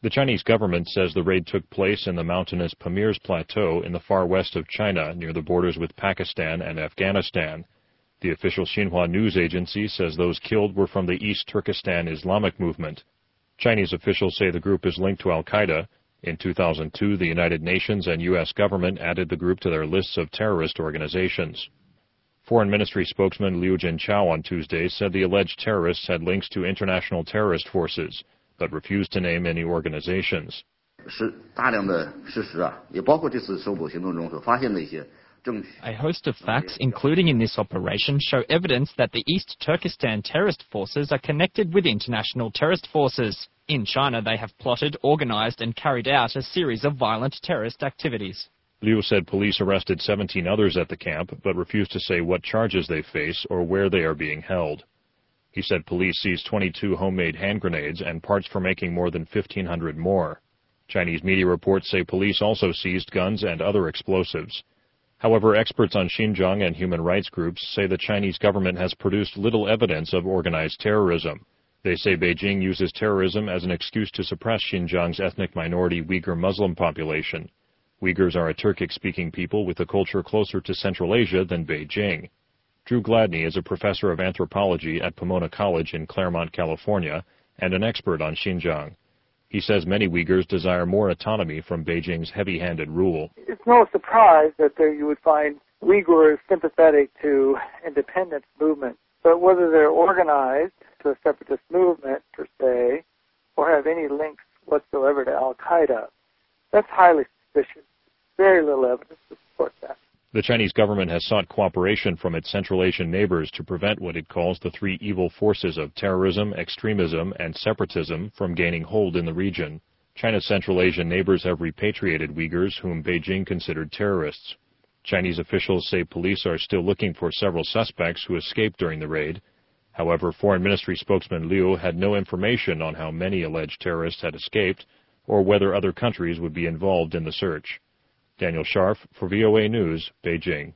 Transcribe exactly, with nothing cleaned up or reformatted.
The Chinese government says the raid took place in the mountainous Pamirs Plateau in the far west of China, near the borders with Pakistan and Afghanistan. The official Xinhua news agency says those killed were from the East Turkestan Islamic movement. Chinese officials say the group is linked to al-Qaeda. In two thousand two, the United Nations and U S government added the group to their lists of terrorist organizations. Foreign Ministry spokesman Liu Jinchao on Tuesday said the alleged terrorists had links to international terrorist forces, but refused to name any organizations. A host of facts, including in this operation, show evidence that the East Turkestan terrorist forces are connected with international terrorist forces. In China, they have plotted, organized and carried out a series of violent terrorist activities. Liu said police arrested seventeen others at the camp, but refused to say what charges they face or where they are being held. He said police seized twenty-two homemade hand grenades and parts for making more than fifteen hundred more. Chinese media reports say police also seized guns and other explosives. However, experts on Xinjiang and human rights groups say the Chinese government has produced little evidence of organized terrorism. They say Beijing uses terrorism as an excuse to suppress Xinjiang's ethnic minority Uyghur Muslim population. Uyghurs are a Turkic-speaking people with a culture closer to Central Asia than Beijing. Drew Gladney is a professor of anthropology at Pomona College in Claremont, California, and an expert on Xinjiang. He says many Uyghurs desire more autonomy from Beijing's heavy-handed rule. It's no surprise that there you would find Uyghurs sympathetic to independence movements, but whether they're organized to a separatist movement, per se, or have any links whatsoever to al-Qaeda, that's highly suspicious. Very little evidence to support that. The Chinese government has sought cooperation from its Central Asian neighbors to prevent what it calls the three evil forces of terrorism, extremism, and separatism from gaining hold in the region. China's Central Asian neighbors have repatriated Uyghurs whom Beijing considered terrorists. Chinese officials say police are still looking for several suspects who escaped during the raid. However, Foreign Ministry spokesman Liu had no information on how many alleged terrorists had escaped or whether other countries would be involved in the search. Daniel Scharf for V O A News, Beijing.